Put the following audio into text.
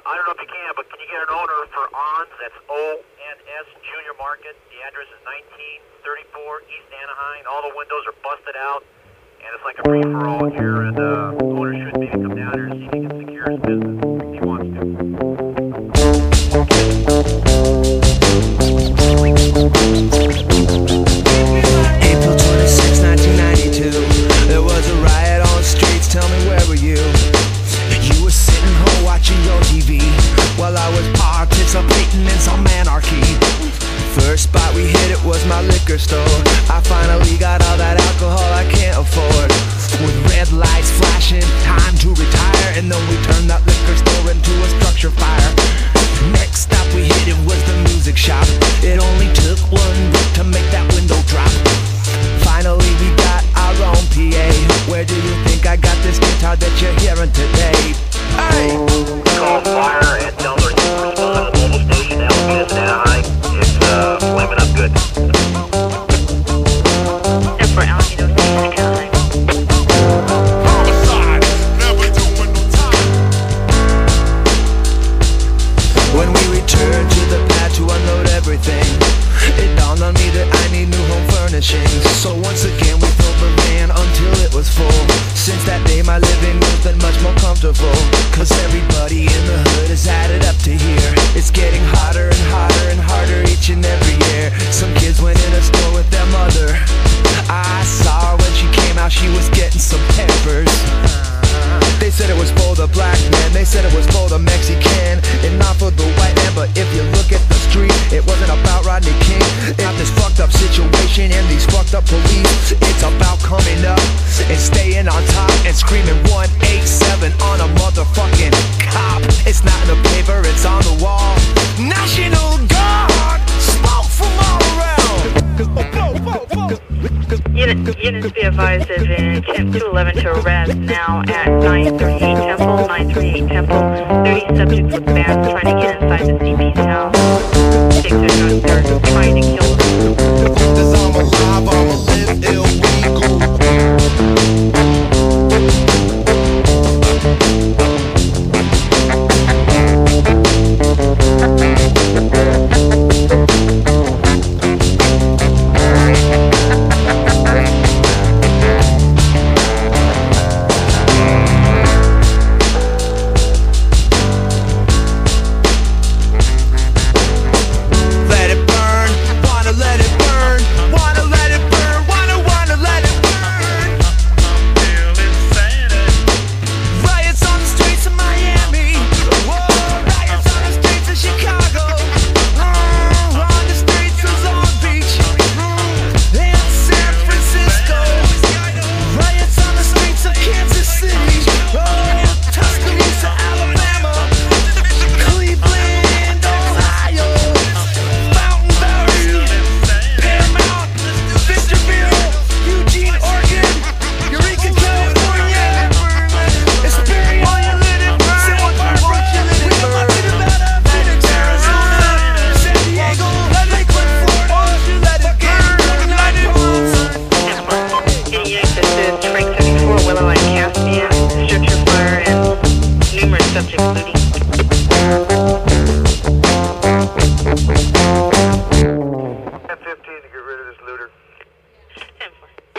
I don't know if you can, but can you get an owner for ONS? That's ONS Junior Market. The address is 1934 East Anaheim. All the windows are busted out, and it's like a free-for-all here, and the owner should maybe come down here and see if he can secure his business if he wants to. April 26, 1992. There was a riot on the streets. Tell me, where were you? You were sitting home watching your TV while I was participating in some anarchy. First spot we hit, it was my liquor store. I finally got all that alcohol I can't afford. With red lights flashing, time to retire, and then we turned that liquor store into a structure fire. Next stop we hit, it was the music shop. It only took one rip to make that window drop. Finally we got our own PA. Where do you think I got this guitar that you're hearing today? Hey! Call fire and tell them to respond to the mobile station. That will be us in Anaheim. It's flaming up good. And for Alameda Station, Anaheim. Homicide, never doing no time. When we returned to the pad to unload everything, it dawned on me that I need new home furnishings. So once again we filled the van until it was full. Since that day my living room's been much more comfortable, cause everybody in the hood has added up to here. It's getting hotter and hotter and harder each and every year. Some kids went in a store with their mother. I saw her when she came out, she was getting some peppers. They said it was for the black man, they said it was for the Mexican, and not for the white man. But if you look at the street, it wasn't about Rodney King. It's not this fucked up situation and these fucked up police. It's about coming up and staying on top and screaming 187 on a motherfucking cop. It's not in the paper, it's on the wall. National Guard, smoke from all around. Units be advised there's an attempt 211 to arrest now at 938 Temple, 938 Temple. 30 subjects with bands trying to get inside the CP's house. 6 are drunk, they're trying to kill them. Cause I'm alive, I'ma live illegal. Structure fire and numerous subjects looting.